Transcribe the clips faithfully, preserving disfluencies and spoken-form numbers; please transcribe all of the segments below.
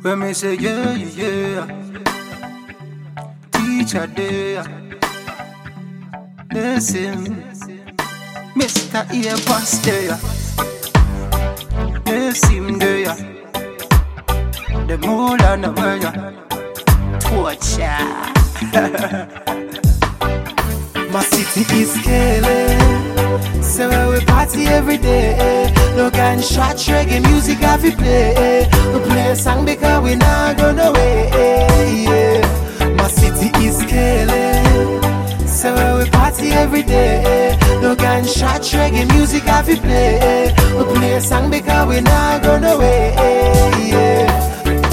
When me say yeah, yeah, teacher there, listen, Mister Earpass there, listen there, the more than the murder, torture. My city is killing, so we party every day. No gunshot, reggae music have to play. We play a song because we not gonna wait. Yeah. My city is killing, so we party every day. No gunshot, reggae music have to play. We play a song because we not gonna wait. Yeah.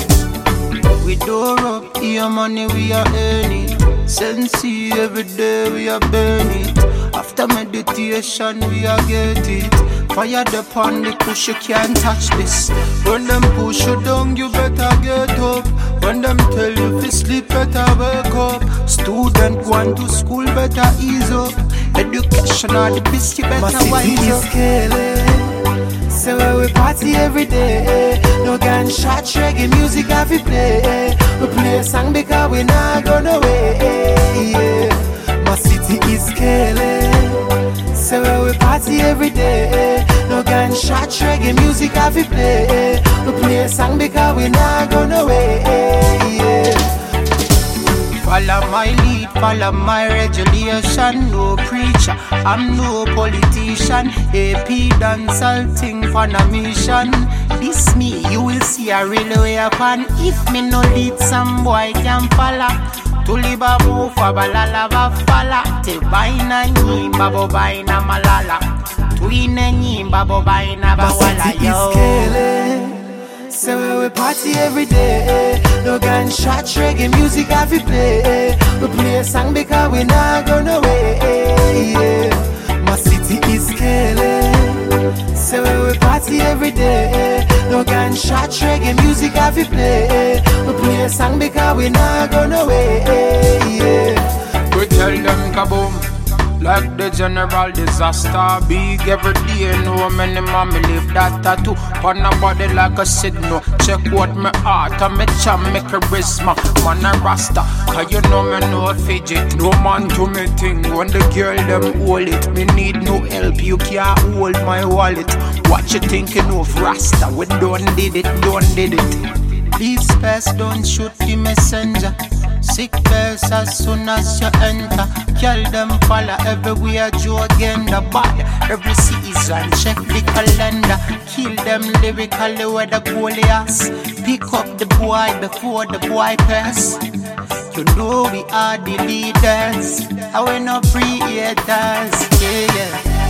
We door up, your money we are earning. Sensi every day we are burn it. After meditation we are get it. Fire the pond, the push you can't touch this. When them push you down you better get up. When them tell you to sleep better wake up. Student going to school better ease up. Education are the best you better wise up. My city is killing, so we party every day. No gunshot, reggae music have to play. We play a song because we not gonna wait. Yeah. My city is killing, so we party every day. No gunshot, reggae music have to play. We play a song because we not gonna wait. Yeah. Follow my lead, follow my regulation. No preacher, I'm no politician. A P dancehall thing for a mission. This me, you will see a real way upon. If me no lead, some boy can follow. Tuliba move for balala fala. Te baina nyimba bo baina malala. Tuine nyimba bo baina bawala yo. So we party every day. No gunshot, reggae music have to play. We play a song because we not gonna wait. Yeah. My city is killing, so we party every day. No gunshot, reggae music have to play. We play a song because we not gonna wait. Yeah. We tell them kaboom. Like the general disaster, big every day. No many mommy live that tattoo on a body like a signal. Check what me heart and me charm, me charisma. Man a rasta, cause you know me no fidget. No man do me thing when the girl them hold it. Me need no help, you can't hold my wallet. What you thinking of rasta? We don't did it, don't did it. Please pass, don't shoot the messenger. Sick bells as soon as you enter. Kill them follow everywhere you again the bad. Every season check the calendar. Kill them lyrically with the Goliaths. Pick up the boy before the boy pass. You know we are the leaders. I will not free haters. Yeah, yeah.